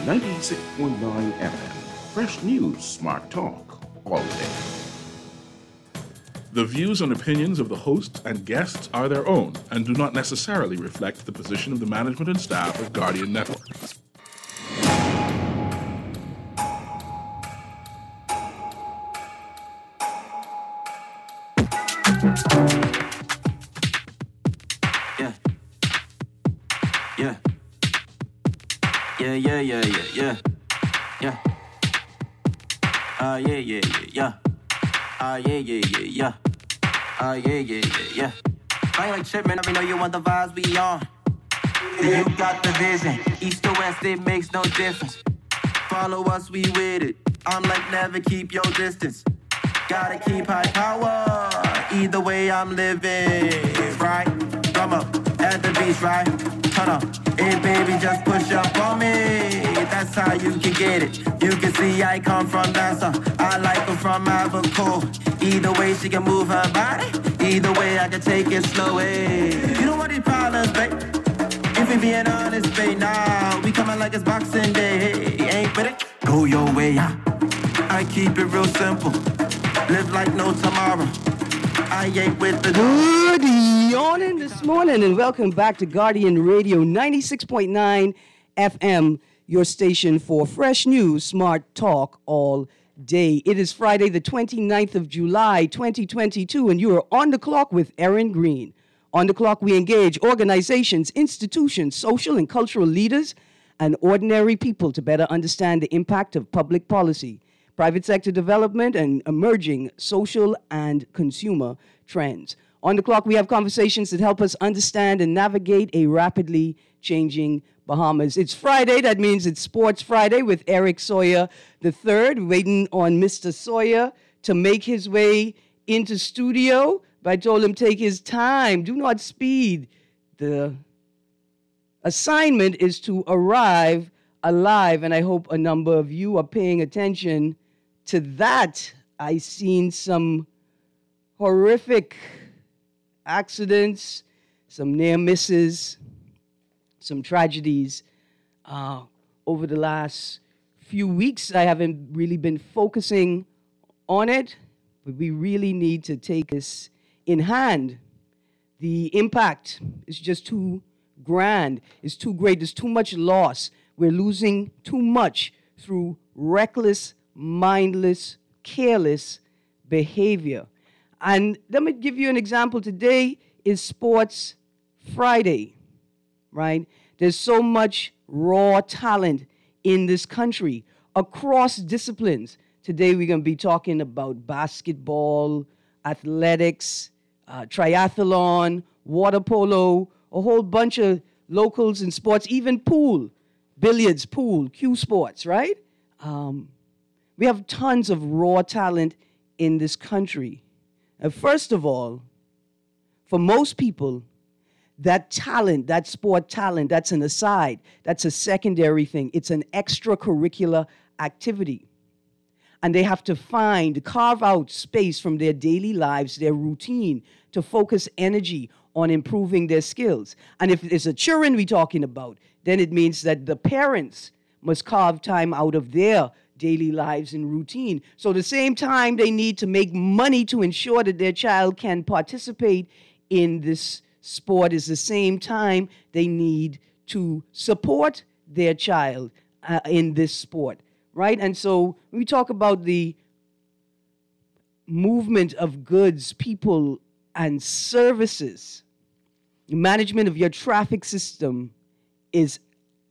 96.9 FM. Fresh news, smart talk, all day. The views and opinions of the hosts and guests are their own and do not necessarily reflect the position of the management and staff of Guardian Network. I ain't like trippin', let me know you want the vibes we on. You got the vision, east to west, it makes no difference. Follow us, we with it. I'm like, never keep your distance. Gotta keep high power, either way I'm living, right? Come up, at the beach, right? Hold on, hey baby, just push up on me. That's how you can get it. You can see I come from Nassau. I like her from Ivory. Either way she can move her body. Either way I can take it slow. Hey. You don't want these problems, babe. If we being honest, babe, nah. We coming like it's Boxing Day. Hey, ain't with it? Go your way, yeah. I keep it real simple. Live like no tomorrow. I ain't with the good morning this morning, and welcome back to Guardian Radio 96.9 FM, your station for fresh news, smart talk all day. It is Friday, the 29th of July, 2022, and you are on the clock with Erin Green. On the clock, we engage organizations, institutions, social and cultural leaders, and ordinary people to better understand the impact of public policy, private sector development, and emerging social and consumer trends. On the clock, we have conversations that help us understand and navigate a rapidly changing Bahamas. It's Friday. That means it's Sports Friday with Eric Sawyer III, waiting on Mr. Sawyer to make his way into studio. But I told him take his time. Do not speed. The assignment is to arrive alive, and I hope a number of you are paying attention to that. I seen some horrific accidents, some near misses, some tragedies over the last few weeks. I haven't really been focusing on it, but we really need to take this in hand. The impact is just too grand. It's too great. There's too much loss. We're losing too much through reckless, mindless, careless behavior. And let me give you an example. Today is Sports Friday, right? There's so much raw talent in this country across disciplines. Today we're going to be talking about basketball, athletics, triathlon, water polo, a whole bunch of locals in sports, even pool, billiards, pool, Q sports, right? We have tons of raw talent in this country. First of all, for most people, that talent, that sport talent, that's an aside. That's a secondary thing. It's an extracurricular activity. And they have to carve out space from their daily lives, their routine, to focus energy on improving their skills. And if it's a children we're talking about, then it means that the parents must carve time out of their daily lives and routine. So the same time they need to make money to ensure that their child can participate in this sport is the same time they need to support their child in this sport, right? And so we talk about the movement of goods, people, and services. Management of your traffic system is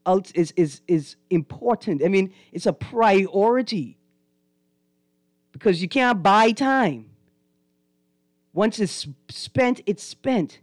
important. I mean, it's a priority because you can't buy time. Once it's spent, it's spent.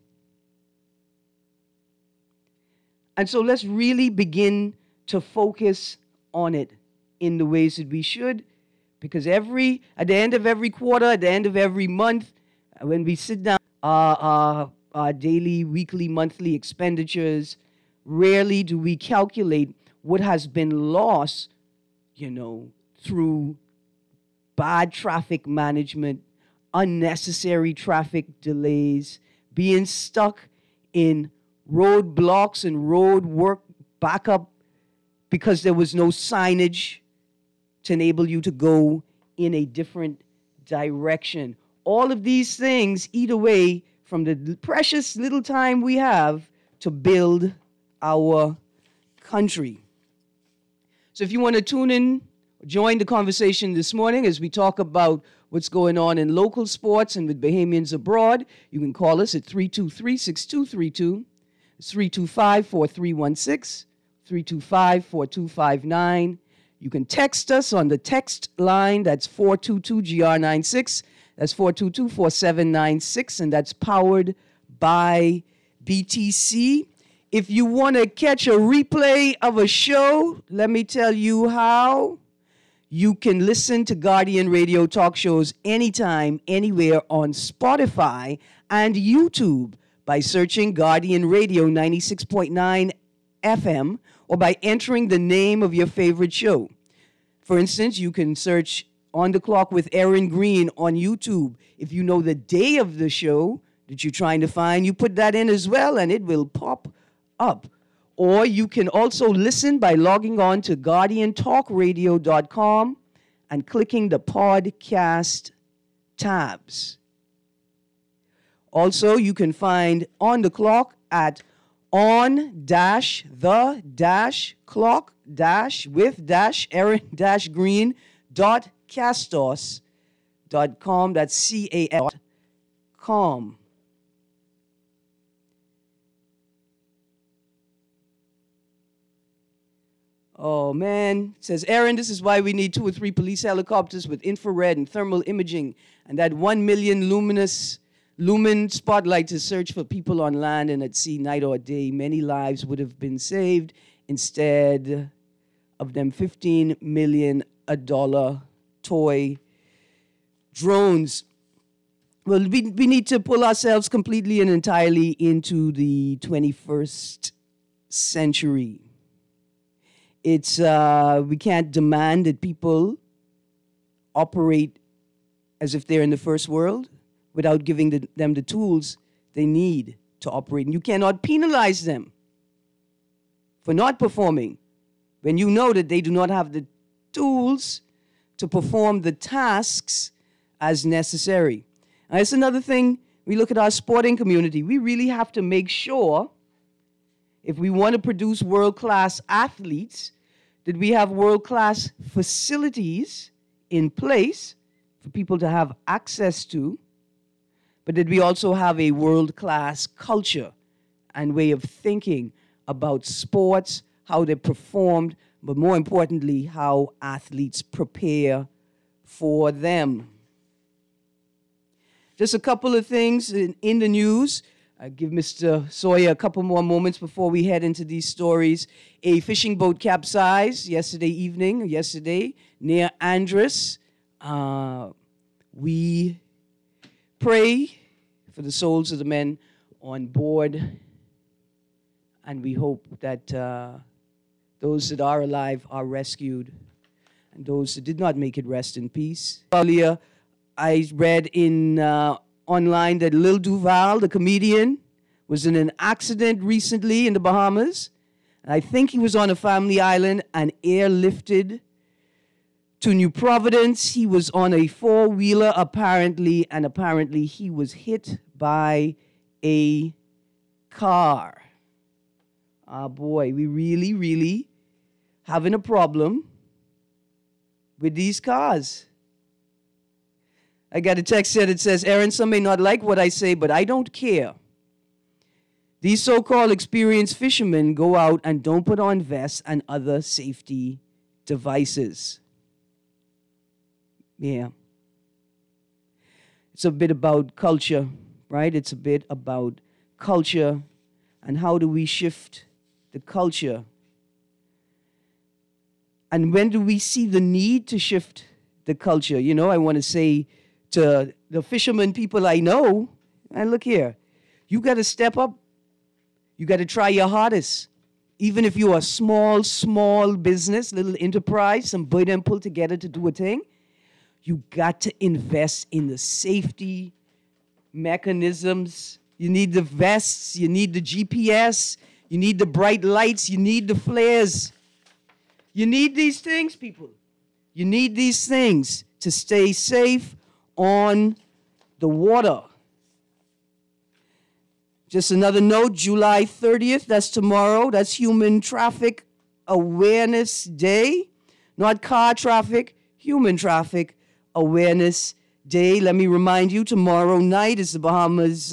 And so let's really begin to focus on it in the ways that we should, because at the end of every quarter, at the end of every month, when we sit down, our daily, weekly, monthly expenditures, rarely do we calculate what has been lost, through bad traffic management, unnecessary traffic delays, being stuck in roadblocks and road work backup because there was no signage to enable you to go in a different direction. All of these things eat away from the precious little time we have to build our country. So if you want to tune in, join the conversation this morning as we talk about what's going on in local sports and with Bahamians abroad, you can call us at 323-6232. It's 325-4316, 325-4259. You can text us on the text line. That's 422-GR96. That's 422-4796, and that's powered by BTC. If you want to catch a replay of a show, let me tell you how. You can listen to Guardian Radio talk shows anytime, anywhere on Spotify and YouTube by searching Guardian Radio 96.9 FM or by entering the name of your favorite show. For instance, you can search On the Clock with Aaron Green on YouTube. If you know the day of the show that you're trying to find, you put that in as well and it will pop up. Or you can also listen by logging on to GuardianTalkRadio.com and clicking the podcast tabs. Also, you can find On the Clock at on-the-with-aaron-green.castos.com. That's CAS.com. Oh, man. It says, Aaron, this is why we need 2 or 3 police helicopters with infrared and thermal imaging and that 1 million lumen spotlight to search for people on land and at sea night or day. Many lives would have been saved instead of them $15 million toy drones. Well, we need to pull ourselves completely and entirely into the 21st century. It's we can't demand that people operate as if they're in the first world without giving them the tools they need to operate. And you cannot penalize them for not performing when you know that they do not have the tools to perform the tasks as necessary. And that's another thing. We look at our sporting community. We really have to make sure, if we want to produce world-class athletes, that we have world-class facilities in place for people to have access to, but that we also have a world-class culture and way of thinking about sports, how they're performed, but more importantly, how athletes prepare for them. Just a couple of things in the news. I give Mr. Sawyer a couple more moments before we head into these stories. A fishing boat capsized yesterday near Andros. We pray for the souls of the men on board, and we hope that those that are alive are rescued, and those that did not make it rest in peace. Earlier, I read in online that Lil Duval, the comedian, was in an accident recently in the Bahamas. And I think he was on a family island and airlifted to New Providence. He was on a four-wheeler apparently, and apparently he was hit by a car. Ah, boy, we really having a problem with these cars. I got a text here that says, Aaron, some may not like what I say, but I don't care. These so-called experienced fishermen go out and don't put on vests and other safety devices. Yeah. It's a bit about culture, right? It's a bit about culture and how do we shift the culture. And when do we see the need to shift the culture? You know, I want to say to the fishermen people I know, and look here, you got to step up. You got to try your hardest. Even if you're a small business, little enterprise, some boy them pull together to do a thing, you got to invest in the safety mechanisms. You need the vests, you need the GPS, you need the bright lights, you need the flares. You need these things, people. You need these things to stay safe on the water. Just another note, July 30th, that's tomorrow. That's Human Traffic Awareness Day. Not car traffic, Human Traffic Awareness Day. Let me remind you, tomorrow night is the Bahamas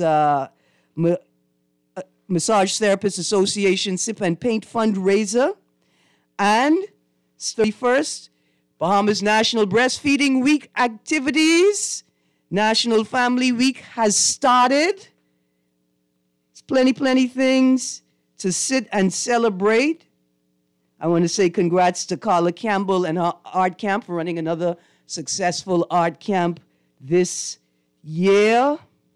Massage Therapists Association Sip and Paint fundraiser. And 31st, Bahamas National Breastfeeding Week activities. National Family Week has started. It's plenty things to sit and celebrate. I want to say congrats to Carla Campbell and her art camp for running another successful art camp this year.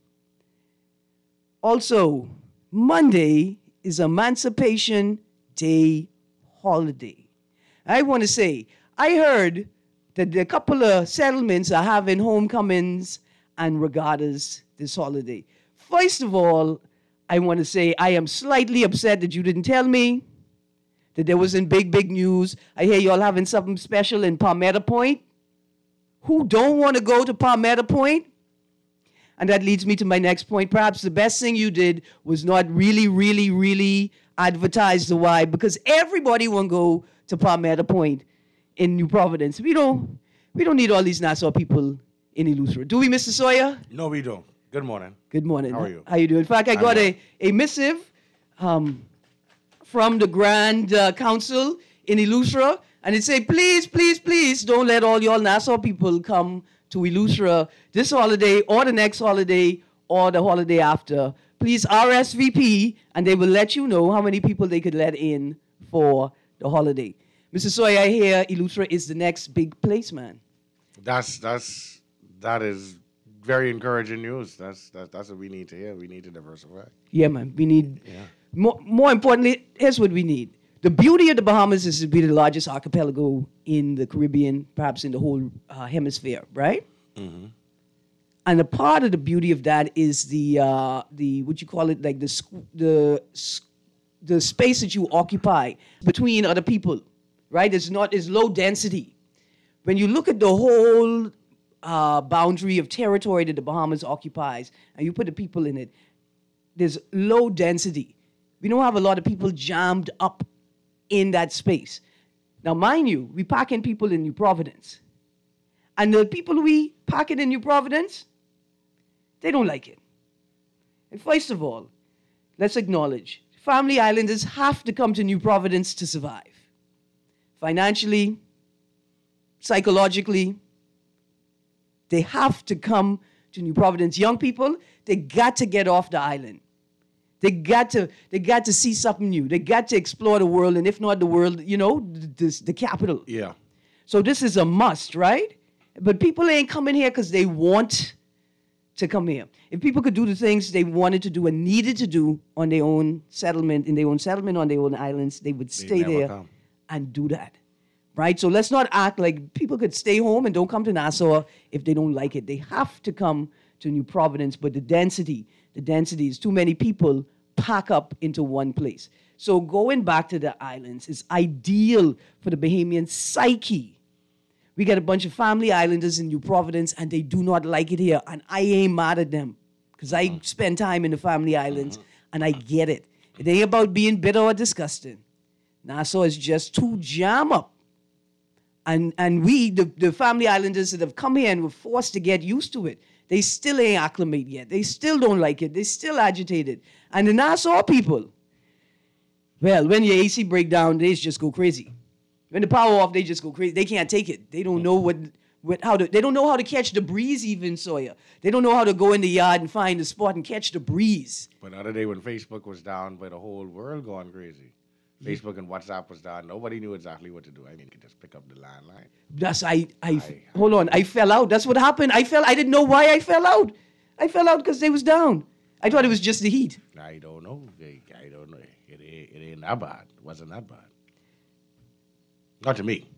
Also, Monday is Emancipation Day holiday. I want to say, I heard that a couple of settlements are having homecomings and regattas this holiday. First of all, I want to say I am slightly upset that you didn't tell me that there wasn't big news. I hear y'all having something special in Palmetto Point. Who don't want to go to Palmetto Point? And that leads me to my next point. Perhaps the best thing you did was not really advertise the why, because everybody want to go to Palmetto Point in New Providence. We don't need all these Nassau people in Eleuthera. Do we, Mr. Sawyer? No, we don't. Good morning. Good morning. How are you? How you doing? In fact, I got a missive from the Grand Council in Eleuthera, and it said, please don't let all y'all Nassau people come to Eleuthera this holiday or the next holiday or the holiday after. Please RSVP, and they will let you know how many people they could let in for the holiday. Mr. Sawyer, I hear Eleuthera is the next big place, man. That is very encouraging news. That's what we need to hear. We need to diversify. Yeah, man. We need, more importantly, here's what we need. The beauty of the Bahamas is to be the largest archipelago in the Caribbean, perhaps in the whole hemisphere, right? Mm-hmm. And a part of the beauty of that is the what you call it, like the space that you occupy between other people, right? It's low density. When you look at the whole boundary of territory that the Bahamas occupies, and you put the people in it, there's low density. We don't have a lot of people jammed up in that space. Now, mind you, we pack in people in New Providence. And the people we pack in New Providence, they don't like it. And first of all, let's acknowledge, Family Islanders have to come to New Providence to survive. Financially, psychologically, they have to come to New Providence. Young people, they got to get off the island. They got to see something new. They got to explore the world, and if not the world, the capital. Yeah. So this is a must, right? But people ain't coming here because they want to come here. If people could do the things they wanted to do and needed to do on their own settlement, on their own islands, they would stay there and do that, right? So let's not act like people could stay home and don't come to Nassau if they don't like it. They have to come to New Providence, but the density is too many people pack up into one place. So going back to the islands is ideal for the Bahamian psyche. We got a bunch of Family Islanders in New Providence, and they do not like it here. And I ain't mad at them, because I spend time in the Family Islands, and I get it. It ain't about being bitter or disgusting. Nassau is just too jam up. And we, the Family Islanders that have come here and were forced to get used to it, they still ain't acclimate yet. They still don't like it. They still agitated. And the Nassau people, well, when your AC break down, they just go crazy. When the power off, they just go crazy. They can't take it. They don't know they don't know how to catch the breeze even, Sawyer. They don't know how to go in the yard and find a spot and catch the breeze. But the other day when Facebook was down, but the whole world going crazy. Facebook and WhatsApp was down. Nobody knew exactly what to do. I mean, you could just pick up the landline. Hold on. I fell out. That's what happened. I didn't know why I fell out. I fell out because they was down. I thought it was just the heat. I don't know. I don't know. It ain't that bad. It wasn't that bad. Not to me.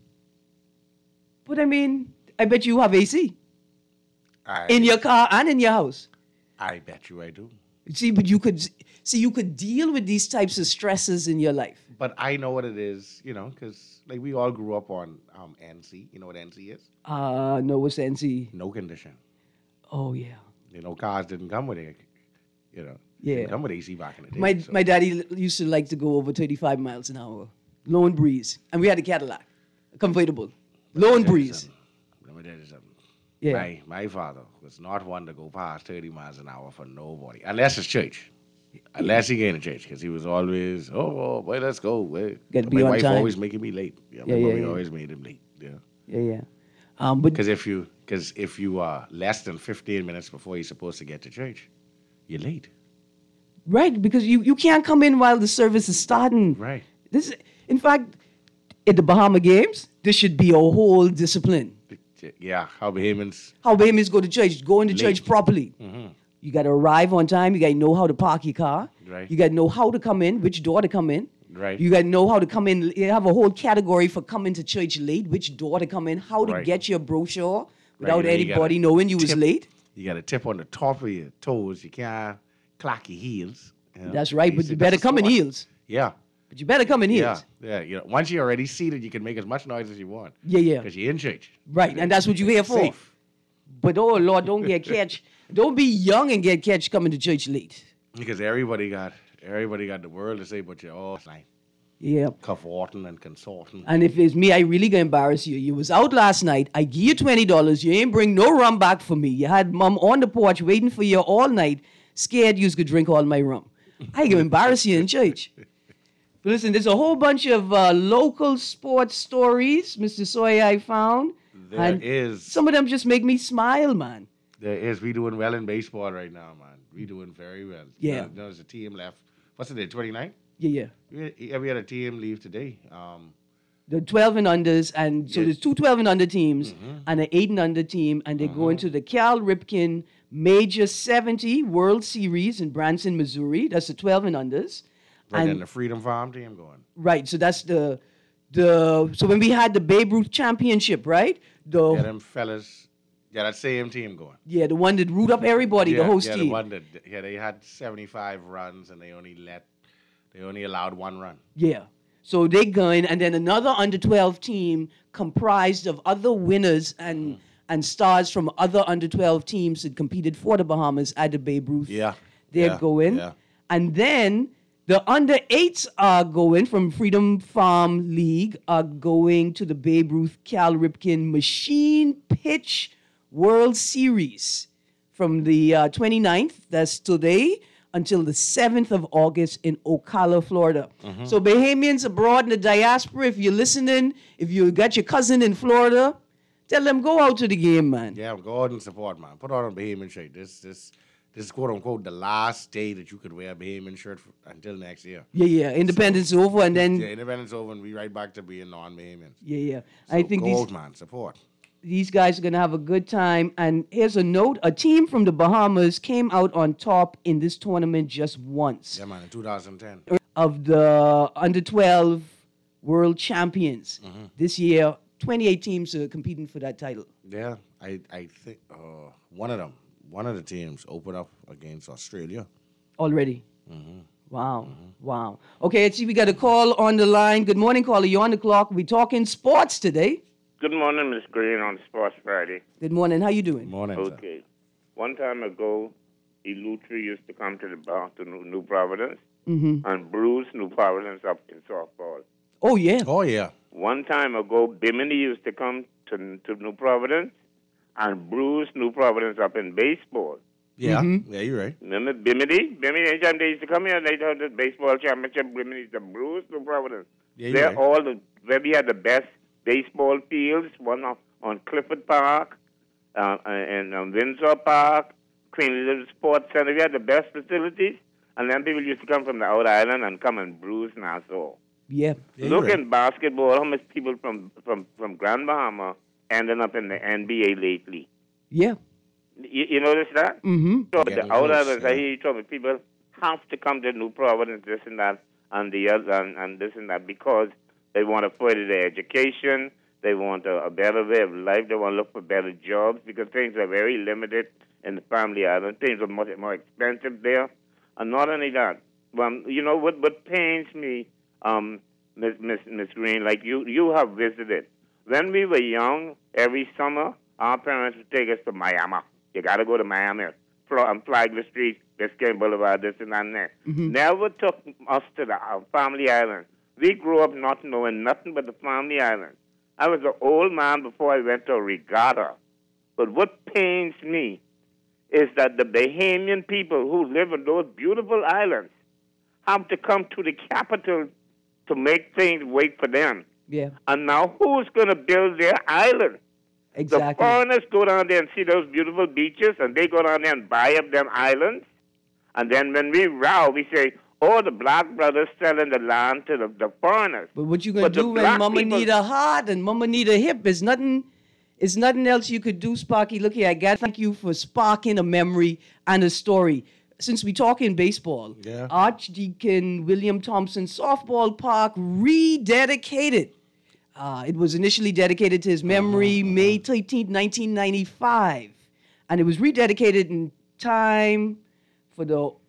But I mean, I bet you have AC. In your car and in your house. I bet you I do. See, but you could deal with these types of stresses in your life. But I know what it is, because like we all grew up on NC. You know what NC is? No, what's NC? No condition. Oh yeah. Cars didn't come with it. Yeah. Didn't come with AC back in the day. My daddy used to like to go over 35 miles an hour. Lone breeze. And we had a Cadillac. A convertible. Lone breeze. Let me tell you something. Yeah. My father was not one to go past 30 miles an hour for nobody. Unless it's church. Unless he came to church. Because he was always, boy, let's go. Got to be my on wife time. always making me late. My mommy always made him late. Yeah. Yeah. Because if you are less than 15 minutes before you're supposed to get to church, you're late. Right, because you can't come in while the service is starting. Right. In fact, at the Bahama Games, this should be a whole discipline. Yeah, how Bahamians go to church, go into church properly. Mm-hmm. You got to arrive on time. You got to know how to park your car. Right. You got to know how to come in, which door to come in. Right. You got to know how to come in. You have a whole category for coming to church late, which door to come in, how to get your brochure without anybody knowing you was late. You got to tip on the top of your toes. You can't clack your heels. That's right, but you better come in heels. Yeah. But you better come in heels. Yeah. Once you're already seated, you can make as much noise as you want. Yeah. Because you're in church. Right, and that's what you're here for. Safe. But oh Lord, don't get catch. Don't be young and get catch coming to church late. Because everybody got the world to say, but you're all like, yeah, cavorting and consorting. And if it's me, I really gonna embarrass you. You was out last night. I give you $20. You ain't bring no rum back for me. You had mom on the porch waiting for you all night, scared you was gonna drink all my rum. I gonna embarrass you in church. But listen, there's a whole bunch of local sports stories, Mr. Sawyer, I found. There is. Some of them just make me smile, man. There is. We doing well in baseball right now, man. We doing very well. Yeah. There's a team left. What's the day, 29? Yeah. We had a team leave today. The 12 and unders, and so there's two 12 and under teams and an 8 and under team, and they're going to the Cal Ripken Major 70 World Series in Branson, Missouri. That's the 12 and unders. Right, and then the Freedom Farm team going. Right, so that's the so when we had the Babe Ruth Championship, right? Them fellas. Yeah, that same team going. Yeah, the one that root up everybody, the host team. The one that they had 75 runs and they only allowed 1 run. Yeah. So they going, and then another under 12 team comprised of other winners and stars from other under 12 teams that competed for the Bahamas at the Babe Ruth. Yeah. They're going. Yeah. And then the under 8s are going from Freedom Farm League, are going to the Babe Ruth Cal Ripken Machine Pitch World Series from the 29th, that's today, until the 7th of August in Ocala, Florida. So Bahamians abroad in the diaspora, if you're listening, if you got your cousin in Florida, tell them go out to the game, man. Yeah, go out and support, man. Put on a Bahamian shirt. This is quote unquote the last day that you could wear a Bahamian shirt until next year. Yeah. Independence over, and then independence over, and we right back to being non-Bahamians. Yeah. So I think go out, man. Support. These guys are going to have a good time. And here's a note. A team from the Bahamas came out on top in this tournament just once. Yeah, man, in 2010. Of the under 12 world champions. This year, 28 teams are competing for that title. Yeah, I think one of the teams opened up against Australia. Already? Wow. Okay, let's see. We got a call on the line. Good morning, caller. You're on the clock. We're talking sports today. Good morning, Miss Green on Sports Friday. Good morning. How you doing? Morning, Okay. One time ago, Elutri used to come to New Providence and Bruce New Providence up in softball. Oh, yeah. Oh, yeah. One time ago, Bimini used to come to New Providence and Bruce New Providence up in baseball. Yeah, yeah, you're right. Remember Bimini? Bimini, anytime they used to come here, they'd have the baseball championship. Bimini, the Bruce New Providence. Yeah, They're right. all where we had the best baseball fields, one on Clifford Park and Windsor Park, Queen Elizabeth Sports Center. We had the best facilities, and then people used to come from the outer island and come and bruise Nassau. Yeah. Look in basketball, how much people from Grand Bahama ending up in the NBA lately. Yeah. You notice that? So Yeah, the outer islands, yeah. I hear you talking, people have to come to New Providence, this and that, and the other, and this and that, because they want to further their education. They want a better way of life. They want to look for better jobs because things are very limited in the family island. Things are much more expensive there. And not only that, you know what pains me, Miss Green, like you have visited. When we were young, every summer, our parents would take us to Miami. You got to go to Miami. Flagler Street, Biscayne Boulevard, this and that and that. Never took us to the Family Island. We grew up not knowing nothing but the Family Island. I was an old man before I went to a regatta. But what pains me is that the Bahamian people who live in those beautiful islands have to come to the capital to make things wait for them. Yeah. And now who's going to build their island? Exactly. The foreigners go down there and see those beautiful beaches, and they go down there and buy up them islands. And then when we row, we say, oh, the black brothers selling the land to the foreigners. But what you going to do when Mama need a heart and Mama need a hip? There's nothing else you could do, Sparky. Look here, I got to thank you for sparking a memory and a story. Since we talk in baseball, Archdeacon William Thompson Softball Park rededicated. It was initially dedicated to his memory May 13th, 1995. And it was rededicated in time for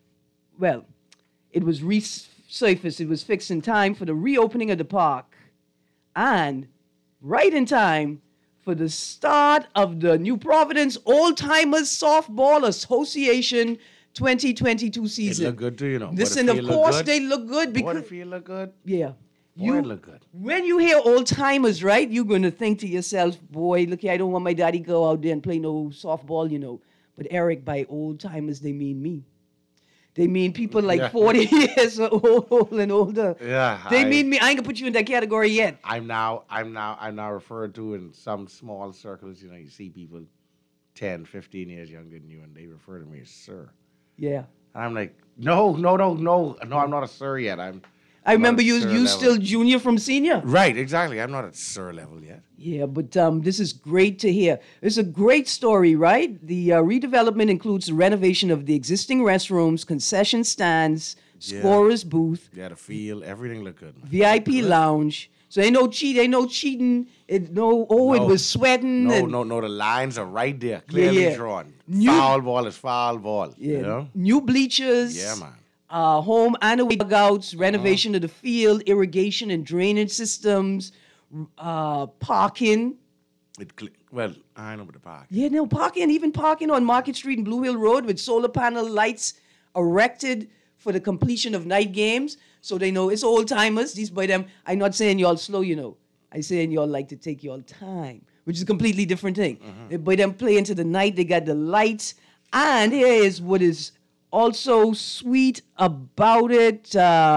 it was resurfaced. It was fixed in time for the reopening of the park. And right in time for the start of the New Providence Old Timers Softball Association 2022 season. It look good too, you know. Listen, of course they look good. What if you look good? Yeah. Boy, it look good. When you hear old timers, right, you're going to think to yourself, boy, look here, I don't want my daddy go out there and play no softball, you know. But Eric, by old timers, they mean me. They mean people like 40 years old and older. Yeah. They mean me. I ain't going to put you in that category yet. I'm now referred to in some small circles, you know, you see people 10, 15 years younger than you, and they refer to me as sir. Yeah. And I'm like, no, I'm not a sir yet. I remember you still junior from senior. Right, exactly. I'm not at sir level yet. Yeah, but this is great to hear. It's a great story, right? The redevelopment includes the renovation of the existing restrooms, concession stands, scorer's booth. Yeah, the field, everything looked good. VIP lounge. So ain't no cheating. It was sweating. No, the lines are right there, clearly drawn. Foul ball is foul ball. Yeah. You know? New bleachers. Yeah, man. Home and away dugouts, renovation of the field, irrigation and drainage systems, parking. I know about the park. Yeah, no, even parking on Market Street and Blue Hill Road with solar panel lights erected for the completion of night games. So they know it's old timers. These by them, I'm not saying y'all slow, you know. I'm saying y'all like to take y'all time, which is a completely different thing. By them play into the night, they got the lights. And here is what is also sweet about it.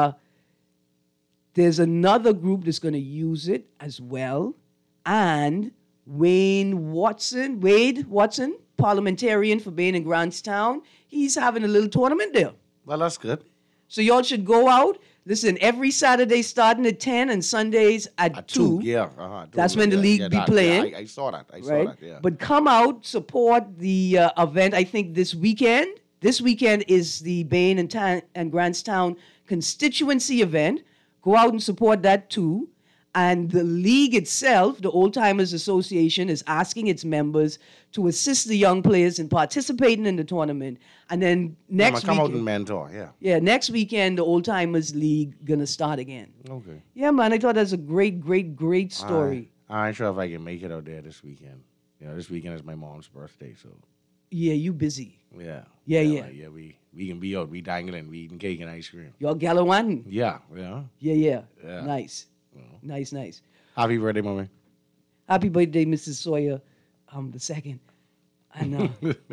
There's another group that's going to use it as well. And Wade Watson, parliamentarian for Bain and Grantstown, he's having a little tournament there. Well, that's good. So y'all should go out. Listen, every Saturday starting at 10 and Sundays at 2. Yeah. That's when the league be playing. Yeah, I saw that. Yeah. But come out, support the event, I think, this weekend. This weekend is the Bain and Grantstown constituency event. Go out and support that too. And the league itself, the Old Timers Association, is asking its members to assist the young players in participating in the tournament. And then next weekend, come out and mentor, yeah. Yeah, next weekend, the Old Timers League gonna start again. Okay. Yeah, man, I thought that's a great story. I ain't sure if I can make it out there this weekend. You know, this weekend is my mom's birthday, so. Yeah, you busy. Yeah. Yeah. We can be out, we dangling, we eating cake and ice cream. Y'all gallivanting. Yeah. Yeah. Nice. Nice. Happy birthday, mommy. Happy birthday, Mrs. Sawyer, the second. I know.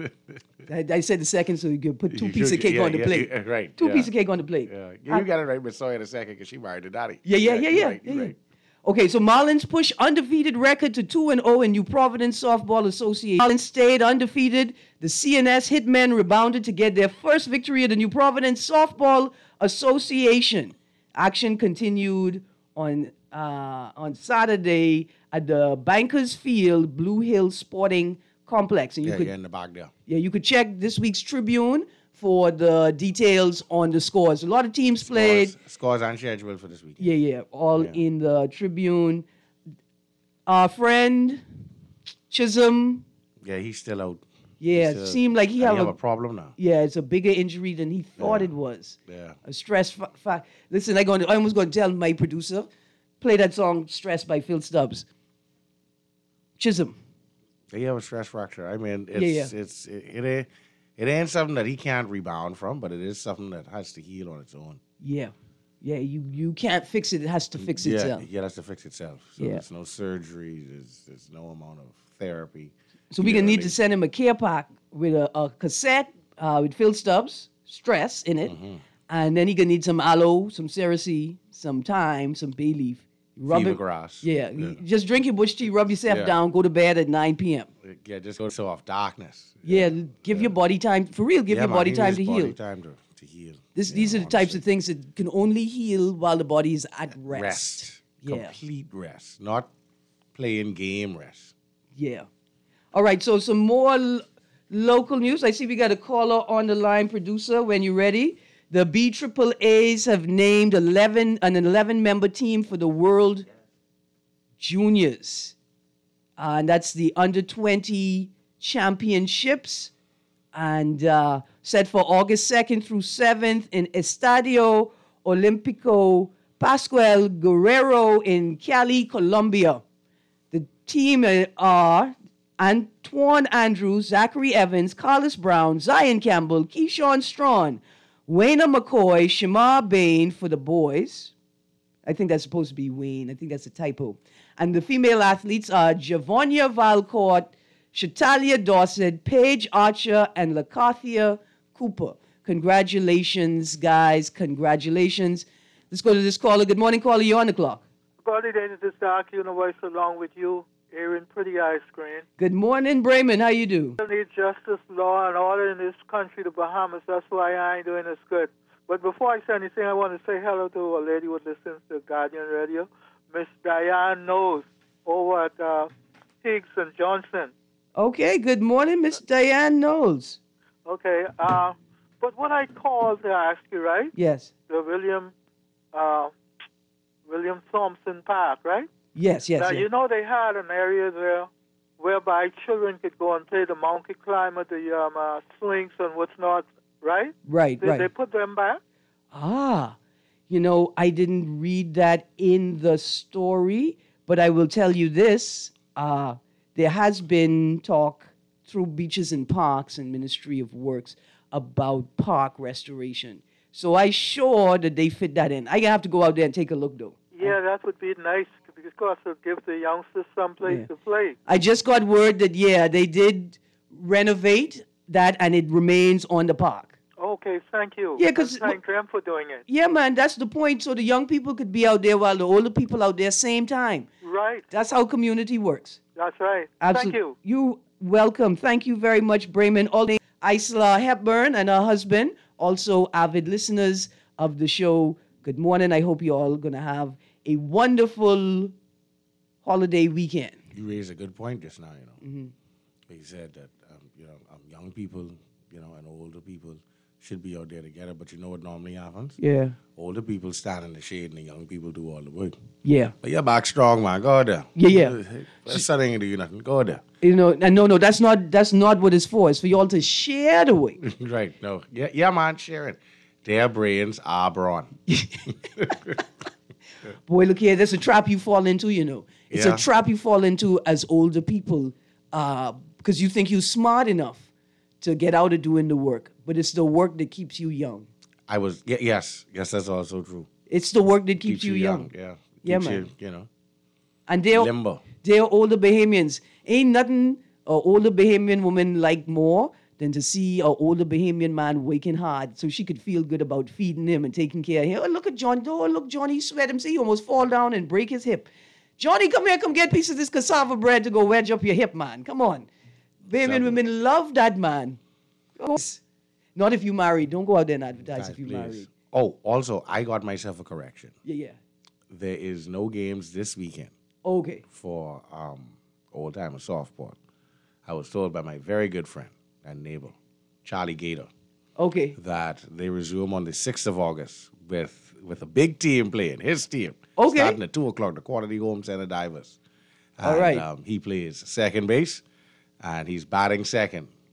I said the second so you could put two pieces of cake on the plate. Right. Two pieces of cake on the plate. Yeah. You got it right, Miss Sawyer the second, because she married to Daddy. Yeah. Right. Okay, so Marlins push undefeated record to 2-0 in New Providence Softball Association. Marlins stayed undefeated. The CNS Hitmen rebounded to get their first victory at the New Providence Softball Association. Action continued on Saturday at the Bankers Field Blue Hill Sporting Complex. And you in the back there. Yeah, you could check this week's Tribune for the details on the scores. A lot of teams played. Scores and schedule for this weekend. Yeah, all in the Tribune. Our friend Chisholm. Yeah, he's still out. Yeah, it seemed like he have have a problem now. Yeah, it's a bigger injury than he thought it was. Yeah. A stress. Listen, I almost going to tell my producer, play that song "Stress" by Phil Stubbs. Chisholm. He have a stress fracture. I mean, it ain't something that he can't rebound from, but it is something that has to heal on its own. Yeah. Yeah, you can't fix it. It has to fix itself. Yeah, it has to fix itself. So there's no surgery. There's no amount of therapy. So we're going to need to send him a care pack with a cassette with Phil Stubbs, Stress in it. Mm-hmm. And then he going to need some aloe, some Cerasee, some thyme, some bay leaf. Fever grass. Yeah. Just drink your bush tea, rub yourself down, go to bed at 9 p.m. Yeah, just go so off darkness. Yeah, give your body time, for real, give your body time to heal. Time to heal. These are the types of things that can only heal while the body is at rest. Yeah. Complete rest, not playing game rest. Yeah. All right, so some more local news. I see we got a caller on the line, producer, when you're ready. The BAAAs have named an 11-member team for the World Juniors. And that's the Under-20 Championships. And set for August 2nd through 7th in Estadio Olímpico Pascual Guerrero in Cali, Colombia. The team are Antoine Andrews, Zachary Evans, Carlos Brown, Zion Campbell, Keyshawn Strawn, Wayne McCoy, Shamar Bain for the boys. I think that's supposed to be Wayne. I think that's a typo. And the female athletes are Javonia Valcourt, Shatalia Dorset, Paige Archer, and Lacathia Cooper. Congratulations, guys. Congratulations. Let's go to this caller. Good morning, caller. You're on the clock. Good morning, this is Dark Universe along with you, Aaron Pretty Ice Cream. Good morning, Brayman. How you do? We need justice, law, and order in this country, the Bahamas. That's why I ain't doing as good. But before I say anything, I want to say hello to a lady who listens to Guardian Radio, Miss Diane Knowles, over at Higgs and Johnson. Okay, good morning, Miss Diane Knowles. Okay, but what I called to ask you, right? Yes. The William Thompson Park, right? Yes. Now, you know they had an area there whereby children could go and play the monkey climber, the swings and what's not, right? Right. Did they put them back? I didn't read that in the story, but I will tell you this. There has been talk through Beaches and Parks and Ministry of Works about park restoration. So I'm sure that they fit that in. I have to go out there and take a look, though. Yeah, that would be nice because it'll give the youngsters some place to play. I just got word that, they did renovate that and it remains on the park. Okay, thank you. Yeah, because thank them for doing it. Yeah, man, that's the point. So the young people could be out there while the older people out there same time. Right. That's how community works. That's right. Absolutely. Thank you. You're welcome. Thank you very much, Brayman. Also, Isla Hepburn and her husband, also avid listeners of the show. Good morning. I hope you're all going to have a wonderful holiday weekend. You raised a good point just now, Mm-hmm. He said that, young people, and older people should be out there together. But you know what normally happens? Yeah. Older people stand in the shade and the young people do all the work. Yeah. But you're back strong, man. Go there. Yeah. That's something to do nothing. Go there. No, that's not what it's for. It's for y'all to share the weight. Right. No. Yeah, man, share it. Their brains are brawn. Boy, look here. That's a trap you fall into, It's a trap you fall into as older people because you think you're smart enough to get out of doing the work. But it's the work that keeps you young. Yes, that's also true. It's the work that keeps you young. Yeah. Yeah, man. You, And they're older Bahamians. Ain't nothing an older Bahamian woman like more than to see an older Bahamian man working hard so she could feel good about feeding him and taking care of him. Oh, look at John. Oh, look, Johnny sweat him. See, he almost fall down and break his hip. Johnny, come here. Come get a piece of this cassava bread to go wedge up your hip, man. Come on. Bahamian women love that, man. Not if you married. Don't go out there and advertise if you married. Oh, also, I got myself a correction. Yeah. There is no games this weekend. Okay. For old-timer softball. I was told by my very good friend and neighbor, Charlie Gator, okay, that they resume on the 6th of August with a big team playing, his team. Okay. Starting at 2 o'clock, the Quality Home Center Divers. All right. He plays second base, and he's batting second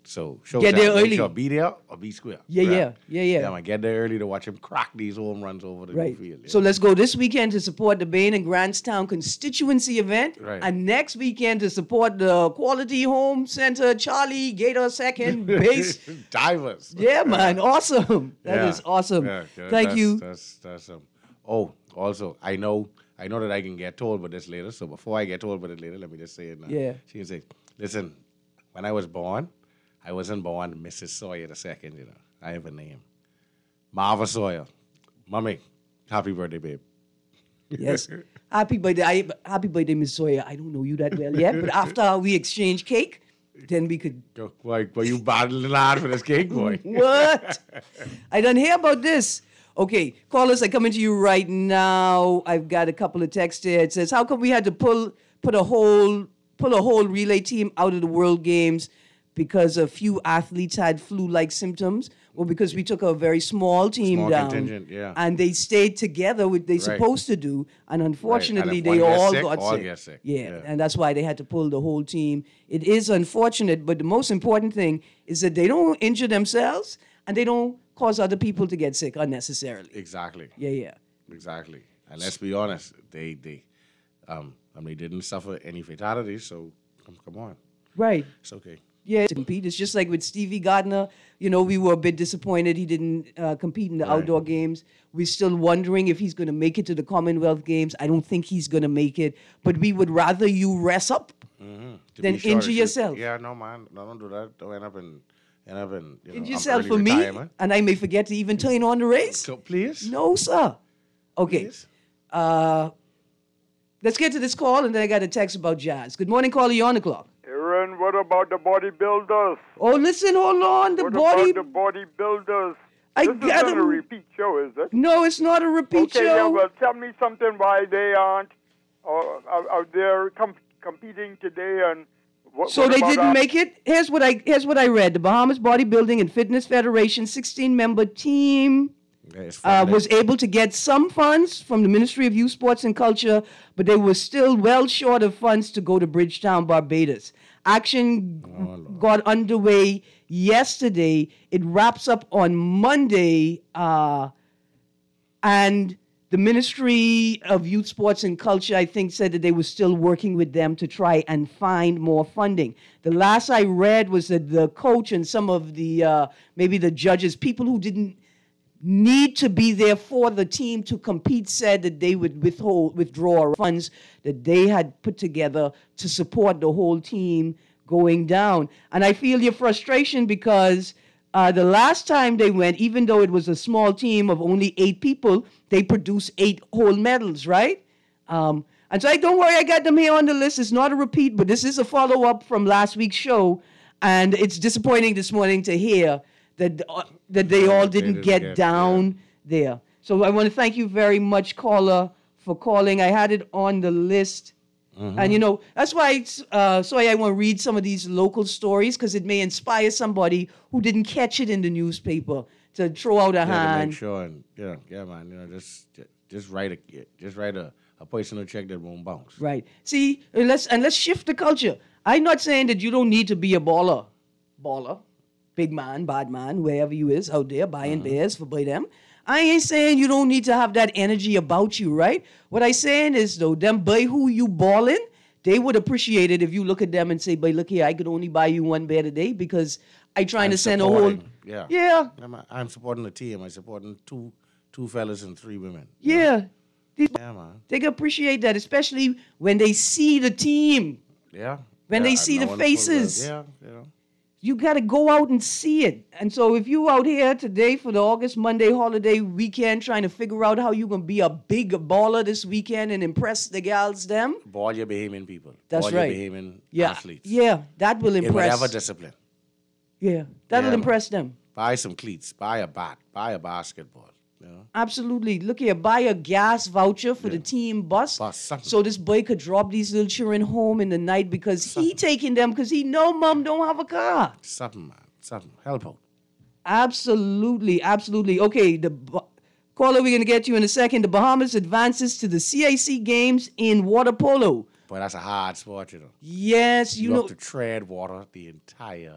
So show Get there time. Make early. sure be there or be square. Yeah. Yeah, man. Get there early to watch him crack these home runs over the Right. field. Yeah. So let's go this weekend to support the Bain and Grantstown constituency event. Right. And next weekend to support the Quality Home Center, Charlie Gator second base. Divers. Yeah, man. Awesome. That Yeah. is awesome. Yeah, Thank you. That's oh, also, I know that I can get told about this later. So before I get told about it later, let me just say it now. Yeah. She can say, listen, when I was born, I wasn't born Mrs. Sawyer II, you know. I have a name. Marva Sawyer. Mommy, happy birthday, babe. Yes. Happy birthday, Miss Sawyer. I don't know you that well yet, but after we exchange cake, then we could. Why you battling hard for this cake, boy? What? I don't hear about this. Okay, callers, I coming to you right now. I've got a couple of texts here. It says, how come we had to pull a whole relay team out of the World Games because a few athletes had flu-like symptoms? Well, because we took a very small team Small down. contingent, yeah. And they stayed together, which they're Right. supposed to do. And unfortunately, if they one gets all sick, got all sick. get sick. Yeah, Yeah. and that's why they had to pull the whole team. It is unfortunate, but the most important thing is that they don't injure themselves and they don't cause other people to get sick unnecessarily. Exactly. Yeah. Exactly. And let's be honest, they didn't suffer any fatalities, so come on. Right. It's okay. Yeah, to compete. It's just like with Stevie Gardner. You know, we were a bit disappointed he didn't compete in the outdoor games. We're still wondering if he's going to make it to the Commonwealth Games. I don't think he's going to make it. But we would rather you rest up To than be sure, injure it should- yourself. Yeah, no, man. No, don't do that. Don't end up in Injure yourself early for me, retirement. and I may forget to even turn on the race. So please. No, sir. Okay. Please. Let's get to this call, and then I got a text about jazz. Good morning, caller. You're on the clock. Aaron, what about the bodybuilders? Oh, listen, hold on. The What body. about the bodybuilders? I This is got not a him. repeat show, is it? No, it's not a repeat Okay, show. yeah, well, tell me something why they aren't out there competing today and what So what they about didn't that? make it. Here's what I read. The Bahamas Bodybuilding and Fitness Federation 16-member team Yeah, it's fun, was able to get some funds from the Ministry of Youth, Sports and Culture, but they were still well short of funds to go to Bridgetown, Barbados. Action got underway yesterday. It wraps up on Monday, and the Ministry of Youth, Sports and Culture, I think, said that they were still working with them to try and find more funding. The last I read was that the coach and some of the, maybe the judges, people who didn't need to be there for the team to compete, said that they would withdraw funds that they had put together to support the whole team going down. And I feel your frustration because the last time they went, even though it was a small team of only 8 people, they produced 8 whole medals, right? And so don't worry, I got them here on the list. It's not a repeat, but this is a follow-up from last week's show. And it's disappointing this morning to hear that they all didn't get down there. So I want to thank you very much, caller, for calling. I had it on the list. And, you know, that's why I want to read some of these local stories because it may inspire somebody who didn't catch it in the newspaper to throw out a Yeah, to hand. make sure and yeah, man. You know, just write a personal check that won't bounce. Right. See, let's shift the culture. I'm not saying that you don't need to be a baller, big man, bad man, wherever you is out there buying bears for by them. I ain't saying you don't need to have that energy about you, right? What I saying is though, them by who you balling, they would appreciate it if you look at them and say, "Boy, look here, I could only buy you one bear today because I trying to send a whole." Yeah. I'm supporting the team. I'm supporting two fellas and 3 women. Yeah. Yeah, man. They can appreciate that, especially when they see the team. Yeah. When they I'm see the knowing full well. faces. Yeah, you know. You got to go out and see it. And so if you out here today for the August Monday holiday weekend trying to figure out how you're going to be a big baller this weekend and impress the gals them. Ball your Bahamian people. That's Ball right. your Bahamian Yeah. athletes. Yeah, that will In impress. whatever discipline. Yeah, that'll Yeah, impress them. Buy some cleats. Buy a bat. Buy a basketball. You know? Absolutely. Look here, buy a gas voucher for the team bus. Something. So this boy could drop these little children home in the night because he taking them because he know mom don't have a car. Something, man. Something. Help out. Absolutely. Okay, caller, we're going to get to you in a second. The Bahamas advances to the CIC Games in water polo. But that's a hard sport, you know. Yes, You know. have to tread water the entire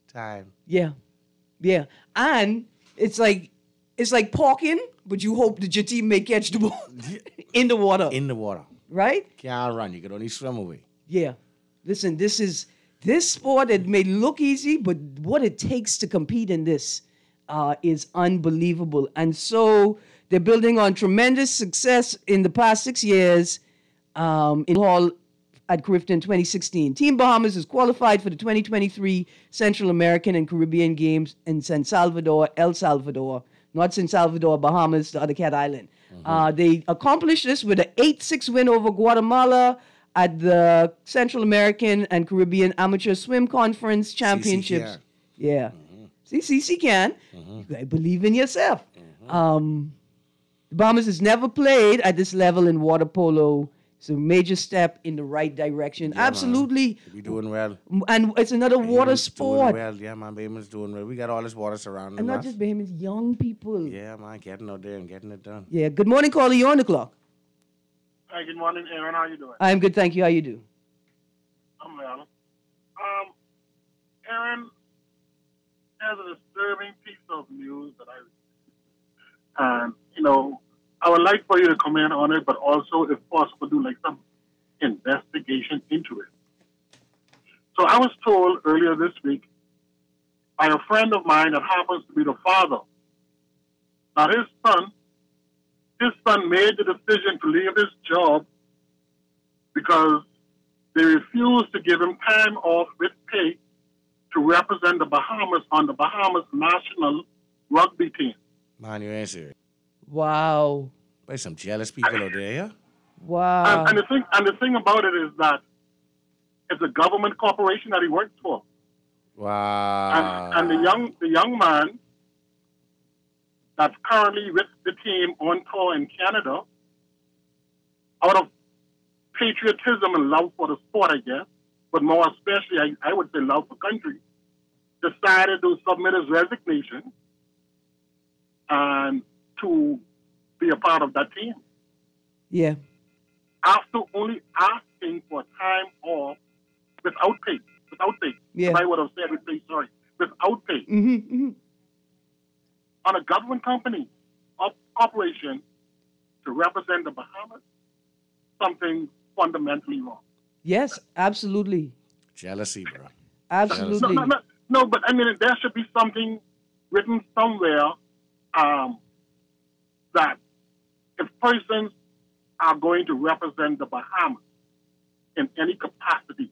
Time. Yeah, yeah, and it's like parking, but you hope that your team may catch the ball in the water, In the water. right? Can't run. You can only swim away. Yeah. Listen, this sport. It may look easy, but what it takes to compete in this is unbelievable. And so they're building on tremendous success in the past 6 years in Hall at Clifton 2016. Team Bahamas is qualified for the 2023 Central American and Caribbean Games in San Salvador, El Salvador. Not San Salvador, Bahamas, the other cat island. They accomplished this with an 8-6 win over Guatemala at the Central American and Caribbean Amateur Swim Conference Championships. CCCAN. Yeah. CC can. You gotta believe in yourself. The Bahamas has never played at this level in water polo. It's a major step in the right direction. Absolutely. We doing well. And it's another water Bahamas sport. Doing well. Yeah, man. Bahamas doing well. We got all this water surrounding And not us. just Bahamas, young people. Yeah, man. Getting out there and getting it done. Yeah. Good morning, caller. You're on the clock. Hi, good morning, Aaron. How you doing? I'm good, thank you. How you do? I'm well. Aaron, there's a disturbing piece of news that I would like for you to comment on it, but also, if possible, do like some investigation into it. So I was told earlier this week by a friend of mine that happens to be the father that his son made the decision to leave his job because they refused to give him time off with pay to represent the Bahamas on the Bahamas national rugby team. Man, you ain't serious. Wow. There's some jealous people out there, yeah? Wow. And the thing about it is that it's a government corporation that he works for. Wow. And the young man that's currently with the team on tour in Canada, out of patriotism and love for the sport, I guess, but more especially, I would say love for country, decided to submit his resignation and to be a part of that team. Yeah. After only asking for time off without pay. Yeah. I would have said with pay, sorry. Without pay. On a government company or corporation to represent the Bahamas, something fundamentally wrong. Yes, absolutely. Jealousy, bro. Absolutely. No, but I mean, there should be something written somewhere that if persons are going to represent the Bahamas in any capacity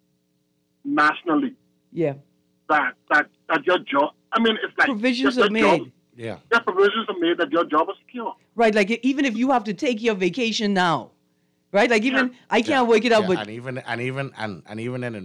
nationally, Yeah. that your job, I mean, it's like Provisions your are made. job- Yeah. yeah, provisions are made that your job is secure. Right, like even if you have to take your vacation now, right? Like even I can't work it out, Yeah, but and even then,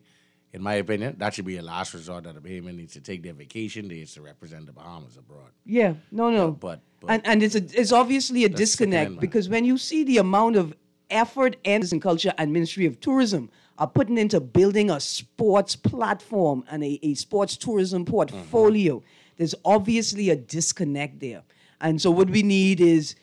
in my opinion, that should be a last resort that the Bahamian needs to take their vacation days to represent the Bahamas abroad. yeah, no. But And it's obviously a That's disconnect man. because when you see the amount of effort and culture and Ministry of Tourism are putting into building a sports platform and a sports tourism portfolio, there's obviously a disconnect there. And so what we need is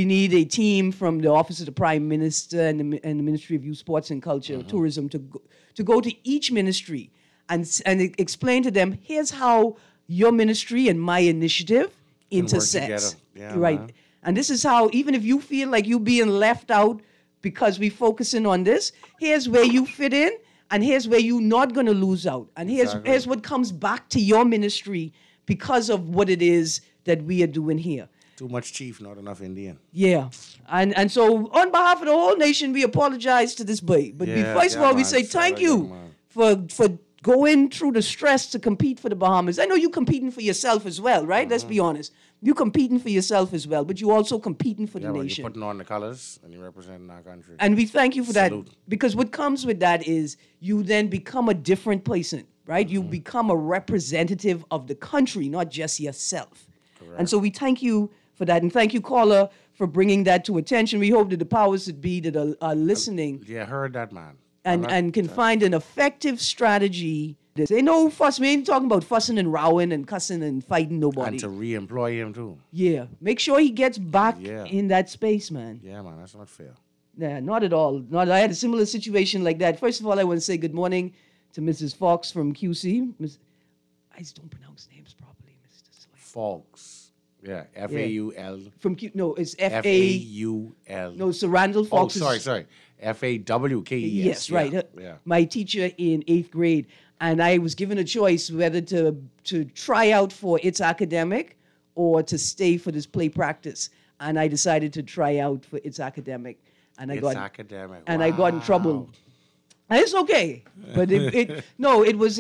a team from the Office of the Prime Minister and the Ministry of Youth, Sports and Culture, Tourism to go to each ministry and explain to them, here's how your ministry and my initiative intersects. together. Yeah, right. man. And this is how, even if you feel like you're being left out because we're focusing on this, here's where you fit in, and here's where you're not going to lose out. And here's what comes back to your ministry because of what it is that we are doing here. too much chief, not enough Indian. Yeah. And so on behalf of the whole nation, we apologize to this boy. But first of all, we man. say thank Sorry, you man. for going through the stress to compete for the Bahamas. I know you're competing for yourself as well, right? Let's be honest. You're competing for yourself as well, but you're also competing for Yeah, the when nation. you're putting on the colors and you're representing our country. And we thank you for Salute. that, because what comes with that is you then become a different person, right? You become a representative of the country, not just yourself. And so we thank you for that. And thank you, caller, for bringing that to attention. We hope that the powers that be that are listening Yeah, heard that, man. and can find an effective strategy. Ain't no fuss. We ain't talking about fussing and rowing and cussing and fighting nobody. And to re-employ him, too. Yeah. Make sure he gets back Yeah. in that space, man. Yeah, man, that's not fair. Yeah, not at all. I had a similar situation like that. First of all, I want to say good morning to Mrs. Fox from QC. I just don't pronounce names properly, Mr. Sawyer. Fox. Yeah, F-A-U-L. From no, it's F-A. F-A-U-L. No, Sir Randall Oh, Fox. sorry. F-A-W-K-E-S. Yes, right. Yeah. My teacher in 8th grade, and I was given a choice whether to try out for It's Academic or to stay for this play practice. And I decided to try out for It's Academic. And I got academic. I got in trouble. Wow. And it's okay, but it was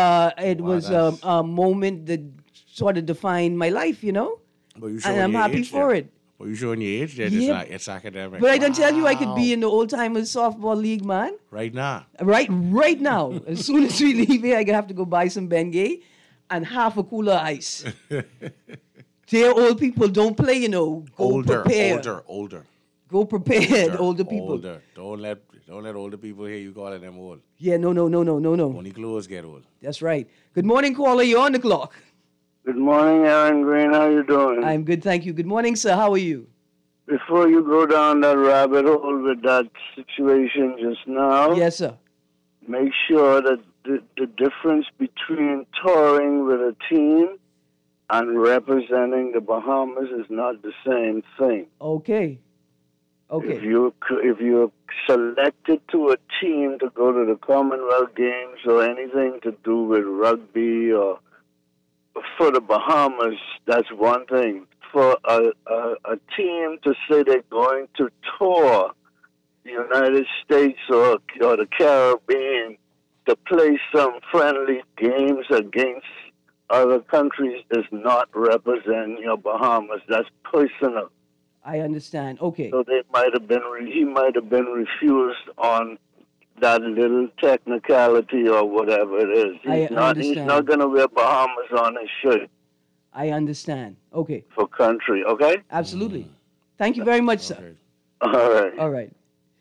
a moment that sort of defined my life, you know. But you And I'm happy for it. But you showing your age? Then Yeah. It's academic. But I don't tell you I could Wow. be in the old timers softball league, man. Right now. Right now. As soon as we leave here, I have to go buy some Bengay and half a cooler of ice. Dear old people, don't play, you know. Go prepared. Older. Go prepared, older people. Older. Don't let older people hear you calling them old. Yeah, no. Only clothes get old. That's right. Good morning, caller. You're on the clock. Good morning, Aaron Green. How you doing? I'm good, thank you. Good morning, sir. How are you? Before you go down that rabbit hole with that situation just now, Yes, sir. make sure that the difference between touring with a team and representing the Bahamas is not the same thing. Okay. If you're selected to a team to go to the Commonwealth Games or anything to do with rugby or for the Bahamas, that's one thing. For a team to say they're going to tour the United States or the Caribbean to play some friendly games against other countries does not represent your Bahamas. That's personal. I understand. Okay. So he might have been refused on that little technicality or whatever it is. He's not going to wear Bahamas on his shirt I understand. Okay. for country, okay? Absolutely. Thank you very much, sir. All right. All right.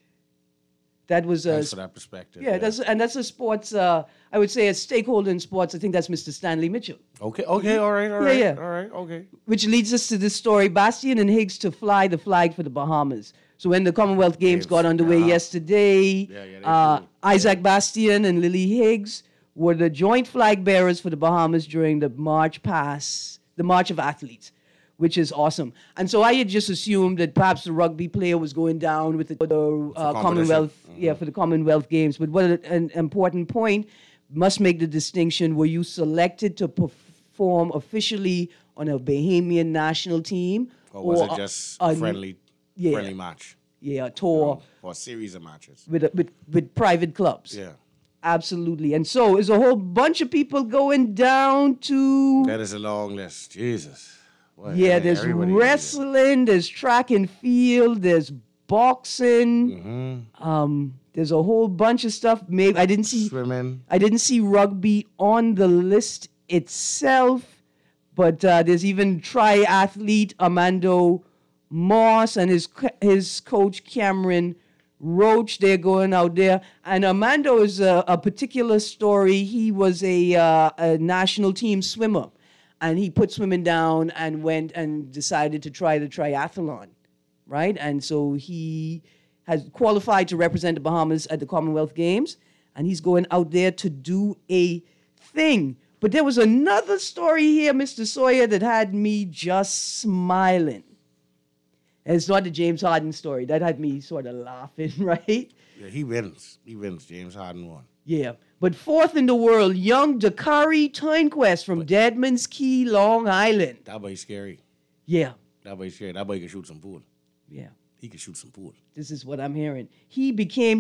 That was Thanks for that perspective. yeah, that's a sports I would say a stakeholder in sports. I think that's Mr. Stanley Mitchell. Okay, all right. Yeah. All right, okay. Which leads us to this story. Bastian and Higgs to fly the flag for the Bahamas. So when the Commonwealth Games got underway yesterday, they flew. Isaac Bastian and Lily Higgs were the joint flag bearers for the Bahamas during the March of Athletes, which is awesome. And so I had just assumed that perhaps the rugby player was going down with the Commonwealth, for the Commonwealth Games. But what an important point, must make the distinction, were you selected to perform officially on a Bahamian national team? Or was it just a friendly match? Yeah, a tour. Or a series of matches. With private clubs. Yeah. Absolutely. And so is a whole bunch of people going down to... That is a long list. Jesus. Boy, Yeah, there's everybody- wrestling, there's track and field, there's boxing. There's a whole bunch of stuff. Maybe I didn't see rugby on the list itself, but there's even triathlete Armando Moss and his coach Cameron Roach. They're going out there, and Armando is a particular story. He was a national team swimmer. And he put swimming down and went and decided to try the triathlon, right? And so he has qualified to represent the Bahamas at the Commonwealth Games, and he's going out there to do a thing. But there was another story here, Mr. Sawyer, that had me just smiling. And it's not the James Harden story. That had me sort of laughing, right? Yeah, he wins. James Harden won. Yeah. But fourth in the world, young Dakari Turnquest from Deadman's Key, Long Island. That boy's scary. Yeah. That boy's scary. That boy can shoot some pool. Yeah. He can shoot some pool. This is what I'm hearing. He became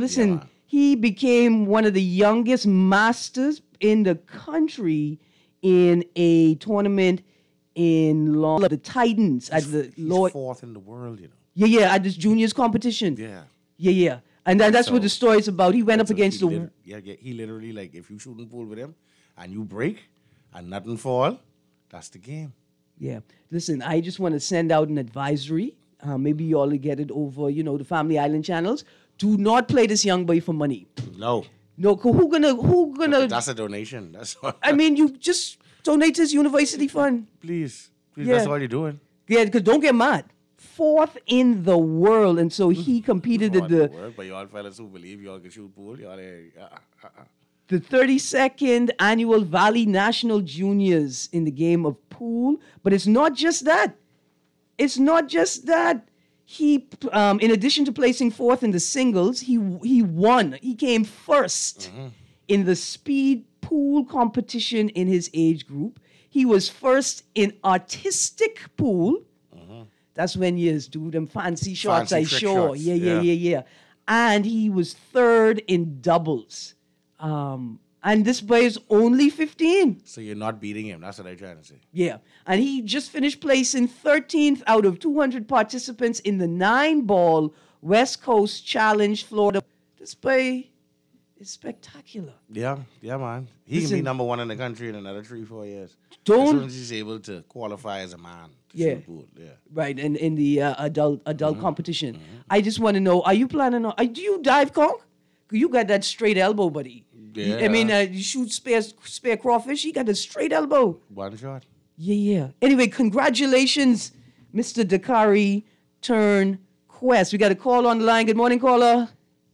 one of the youngest masters in the country in a tournament in the Titans at the He's fourth in the world, you know. Yeah, at this juniors competition. Yeah. And that's what the story's about. He went up against he literally, like, if you shooting pool with him and you break and nothing fall, that's the game. Yeah. Listen, I just want to send out an advisory. Maybe you all will get it over, the Family Island channels. Do not play this young boy for money. No. Who gonna? That's a donation. That's all. I mean, you just donate to his university fund. Please. Yeah. That's all you're doing. Yeah, because don't get mad. Fourth in the world, and so he competed at the. But y'all fellas who believe y'all can shoot pool, y'all the 32nd annual Valley National Juniors in the game of pool. But it's not just that. It's not just that. He, in addition to placing fourth in the singles, he won. He came first in the speed pool competition in his age group. He was first in artistic pool. That's when you do them fancy shots Fancy I trick show. shots, Yeah. And he was third in doubles. And this boy is only 15. So you're not beating him. That's what I'm trying to say. Yeah. And he just finished placing 13th out of 200 participants in the 9-ball West Coast Challenge, Florida. This boy is spectacular. Yeah, man. He can Listen, be number one in the country in another 3-4 years. Don't- As soon as he's able to qualify as a man. To Yeah. shoot pool. Yeah. Right, in the adult competition. I just want to know, are you planning on, do you dive, Conk? You got that straight elbow, buddy. Yeah. I mean, you shoot spare crawfish, he got a straight elbow. One shot. Yeah. Anyway, congratulations, Mr. Dakari turn Quest. We got a call on the line. Good morning, caller.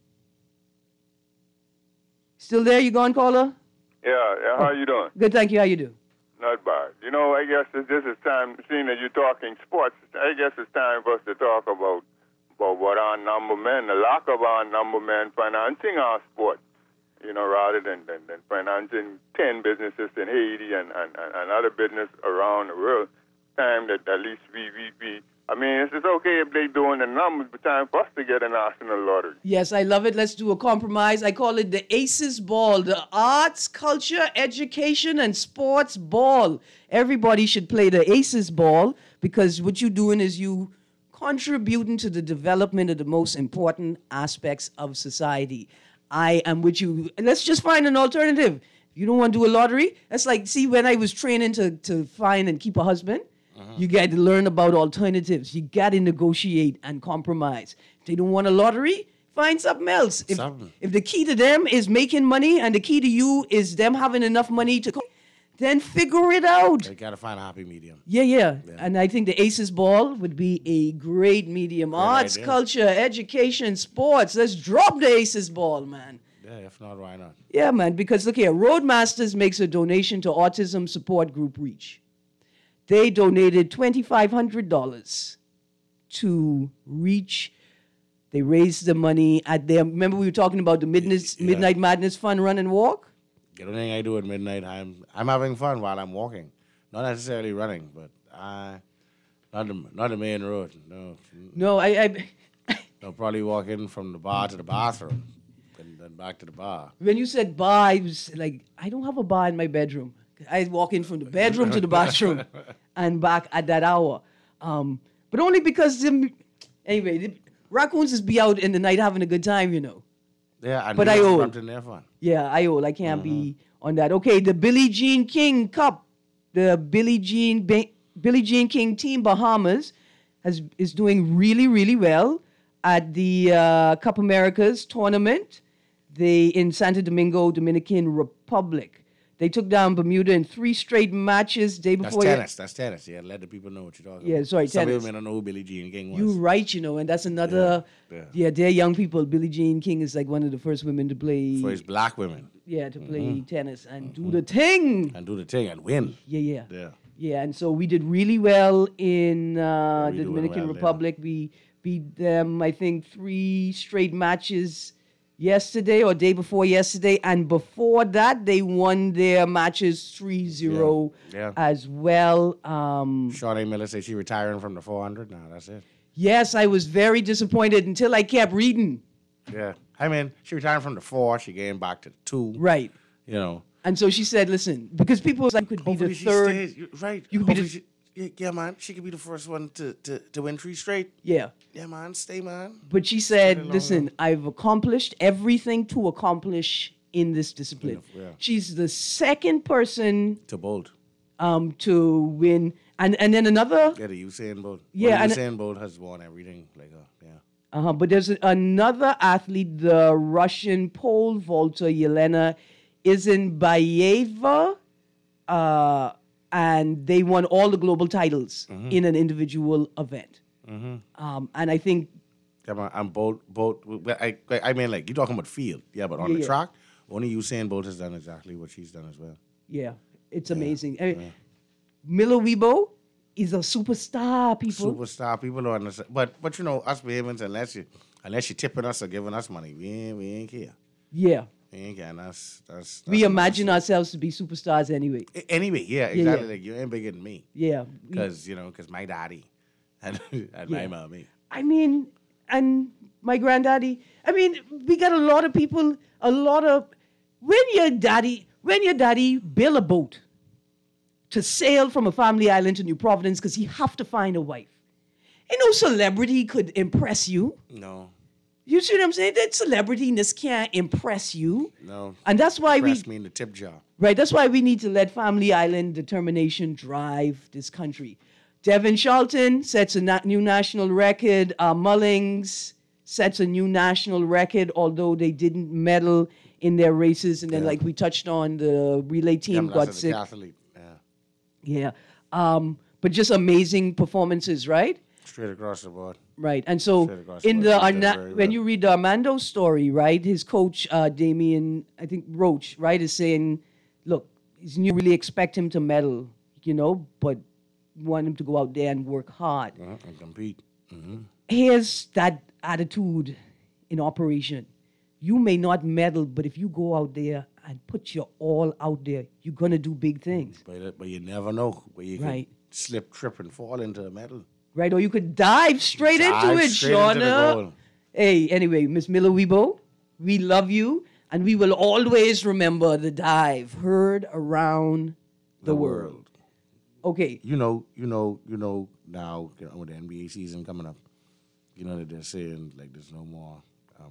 Still there? You gone, caller? Yeah, how you doing? Good, thank you. How you do? Not bad. You know, I guess this is time, seeing that you're talking sports, I guess it's time for us to talk about what our number men, the lack of our number men financing our sport, you know, rather than financing 10 businesses in Haiti and other business around the world. Time that at least we I mean, it's okay if they doing the numbers, but time for us to get a national lottery. Yes, I love it. Let's do a compromise. I call it the ACES Ball, the Arts, Culture, Education, and Sports Ball. Everybody should play the ACES Ball because what you're doing is you contributing to the development of the most important aspects of society. I am with you. Let's just find an alternative. If you don't want to do a lottery, that's like, see, when I was training to find and keep a husband, you got to learn about alternatives. You got to negotiate and compromise. If they don't want a lottery, find something else. If the key to them is making money and the key to you is them having enough money to, then figure it out. You got to find a happy medium. Yeah. And I think the ACES Ball would be a great medium. Arts, idea. culture, education, sports. Let's drop the ACES Ball, man. Yeah, if not, why not? Yeah, man, because look here, Roadmasters makes a donation to Autism Support Group Reach. They donated $2,500 to Reach. They raised the money at their, remember we were talking about the Midnight Madness Fun Run and Walk? The only thing I do at midnight, I'm having fun while I'm walking. Not necessarily running, but not the main road. No, I'll probably walk in from the bar to the bathroom and then back to the bar. When you said bar, I was like, I don't have a bar in my bedroom. I walk in from the bedroom to the bathroom and back at that hour. But only because, anyway, the raccoons just be out in the night having a good time, you know. Yeah, and but I old. In there fun. Yeah, I old. I can't be on that. Okay, the Billie Jean King Cup. The Billie Jean King Team Bahamas is doing really, really well at the Cup Americas tournament. They in Santo Domingo, Dominican Republic. They took down Bermuda in 3 straight matches day before. That's tennis. Yeah, let the people know what you're talking about. Yeah, sorry, Some tennis. people may not know who Billie Jean King was. You're right, you know, and that's another. Yeah, they're young people. Billie Jean King is like one of the first women to play. For his black women. Yeah, to play tennis and do the thing. And win. Yeah. Yeah, and so we did really well in the doing Dominican well, Republic. We beat them, I think, 3 straight matches yesterday or day before yesterday. And before that, they won their matches 3-0 as well. Shawnee Miller said she's retiring from the 400 now. That's it. Yes, I was very disappointed until I kept reading. Yeah. I mean, she retired from the 4. She came back to the 2. Right. You know. And so she said, listen, because people was like, could be the third. Stays, right. You could be yeah, man. She could be the first one to win 3 straight. Yeah. Yeah, man. Stay, man. But she said, listen, I've accomplished everything to accomplish in this discipline. Yeah. She's the second person to Bolt to win. And then another. Yeah, the Usain Bolt. Yeah. Well, Usain Bolt has won everything. But there's another athlete, the Russian pole vaulter, Yelena Isinbayeva. And they won all the global titles in an individual event. And I think... Yeah, man, and Bolt, I mean, like, you're talking about field. Yeah, but on the track, only Usain Bolt has done exactly what she's done as well. Yeah, it's amazing. I mean, Miller Weibo is a superstar, people. Superstar, people don't understand. But you know, us Bahamians, unless you tipping us or giving us money, we ain't care. Yeah. We ain't care. That's we imagine ourselves to be superstars anyway. Anyway, yeah, exactly. Like, you ain't bigger than me. Yeah. Because my daddy and my mommy. I mean, and my granddaddy. I mean, we got a lot of people, when your daddy build a boat to sail from a family island to New Providence because he have to find a wife. Ain't no celebrity could impress you. No. You see what I'm saying? That celebrityness can't impress you. No. And that's why impress me in the tip jar. Right, that's why we need to let Family Island determination drive this country. Devin Charlton sets a new national record. Mullings sets a new national record, although they didn't medal in their races. And then, like we touched on, the relay team got sick. Yeah. But just amazing performances, right? Straight across the board. Right. And so when you read the Armando story, right, his coach, Damian, I think Roach, right, is saying, look, you really expect him to medal, but want him to go out there and work hard. And compete. Mm-hmm. Here's that attitude in operation. You may not medal, but if you go out there and put your all out there, you're going to do big things. But you never know where you can slip, trip, and fall into a medal. Right, or you could dive straight into it, Shauna. Hey, anyway, Miss Miller Weibo, we love you, and we will always remember the dive heard around the world. Okay. You know, now with the NBA season coming up, that they're saying, like, there's no more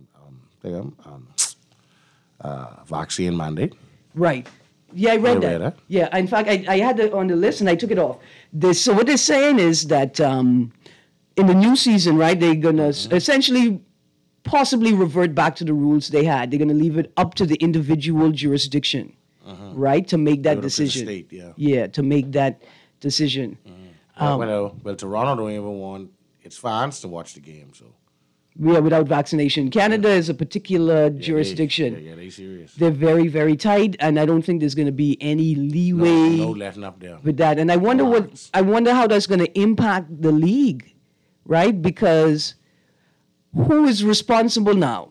vaccine mandate. Right. Yeah, I read that. Yeah, in fact, I had it on the list and I took it off. So what they're saying is that in the new season, right, they're going to essentially possibly revert back to the rules they had. They're going to leave it up to the individual jurisdiction, right, to make that decision. State, yeah. Yeah, to make that decision. Well, Toronto don't even want its fans to watch the game, so. Yeah, without vaccination. Canada is a particular jurisdiction. They're serious. They're very, very tight, and I don't think there's going to be any leeway. No letting up there with that. And I wonder how that's going to impact the league, right? Because who is responsible now?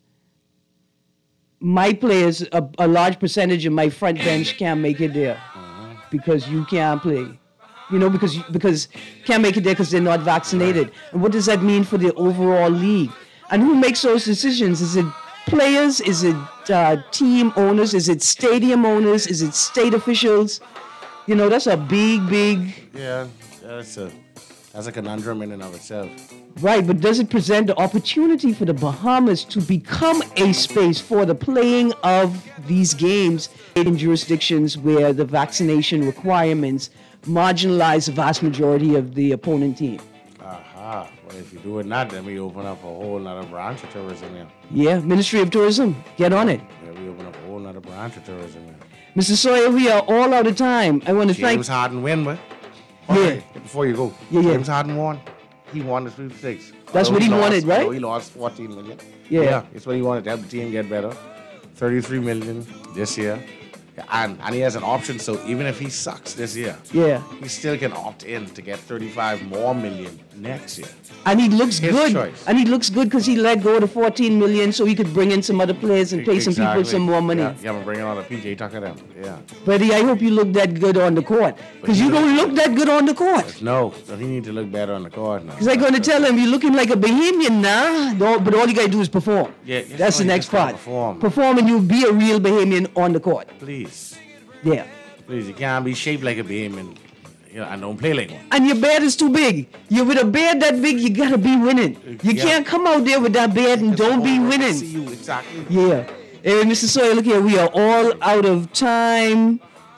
My players, a large percentage of my front bench can't make it there because you can't play. Because can't make it there because they're not vaccinated. And what does that mean for the overall league? And who makes those decisions? Is it players? Is it team owners? Is it stadium owners? Is it state officials? That's a big... Yeah, that's a conundrum in and of itself. Right, but does it present the opportunity for the Bahamas to become a space for the playing of these games in jurisdictions where the vaccination requirements marginalize the vast majority of the opponent team? Well, if you do it not, then we open up a whole nother branch of tourism here. Yeah, Ministry of Tourism, get on it. Yeah, we open up a whole nother branch of tourism here. Mr. Sawyer, we are all out of time. I want to thank... James Harden win, but... Okay, before you go. Yeah. James Harden won. He won the sweepstakes. That's what he wanted, right? He lost $14 million. Yeah. It's what he wanted, to have the team get better. $33 million this year. And he has an option, so even if he sucks this year, he still can opt in to get $35 million next year. And he looks good. Choice. And he looks good because he let go of the $14 million so he could bring in some other players and pay some people some more money. Yeah, I'm bringing on a PJ Tucker then. Yeah. Buddy, I hope you look that good on the court. Because you don't look that good on the court. No, so he needs to look better on the court now. Because I'm going to tell him, you're looking like a Bahamian now, but all you got to do is perform. Yeah, that's the next part. Perform and you'll be a real Bahamian on the court. Please. Yeah. Please, you can't be shaped like a Bahamian. And don't play like one. And your beard is too big. You're with a beard that big, you gotta be winning. You can't come out there with that beard and don't be winning. See you, exactly. Yeah. Hey, Mr. Sawyer, look here. We are all out of time.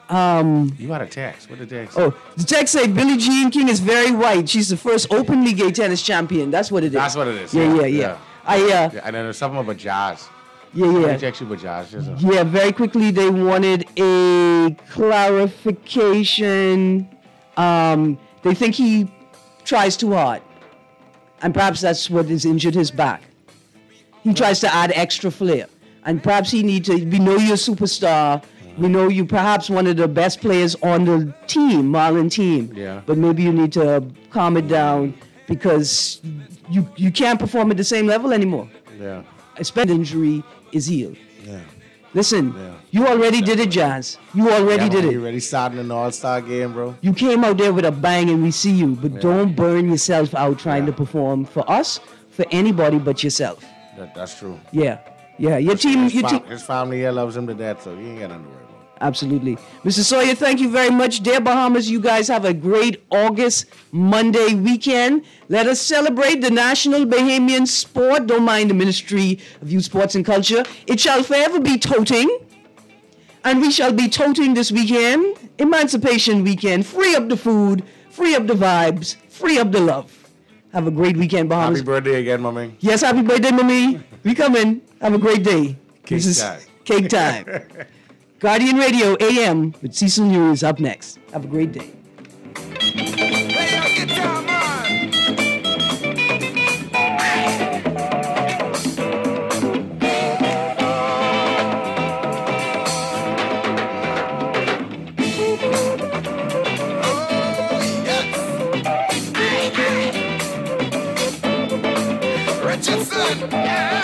You got a text. What the text? Oh, the text say Billie Jean King is very white. She's the first openly gay tennis champion. That's what it is. That's what it is. Yeah. And then there's something about jazz. Yeah. Yeah, very quickly they wanted a clarification. They think he tries too hard. And perhaps that's what has injured his back. He tries to add extra flair. And perhaps we know you're a superstar. We know you perhaps one of the best players on the team, Marlin team. Yeah. But maybe you need to calm it down because you can't perform at the same level anymore. Yeah. Especially injury is healed. Yeah. Listen, you already did it, Jazz. You already did it. You already starting an all-star game, bro. You came out there with a bang and we see you, but don't burn yourself out trying to perform for us, for anybody but yourself. That's true. Yeah. Your team. His family here loves him to death, so he ain't got nothing to worry about. Absolutely. Mr. Sawyer, thank you very much. Dear Bahamas, you guys have a great August Monday weekend. Let us celebrate the national Bahamian sport. Don't mind the Ministry of Youth, Sports and Culture. It shall forever be toting. And we shall be toting this weekend, Emancipation Weekend. Free up the food, free up the vibes, free up the love. Have a great weekend, Bahamas. Happy birthday again, mommy. Yes, happy birthday, mommy. We coming. Have a great day. Cake time. Cake time. Guardian Radio AM with Cecil News up next. Have a great day. Richardson, yeah.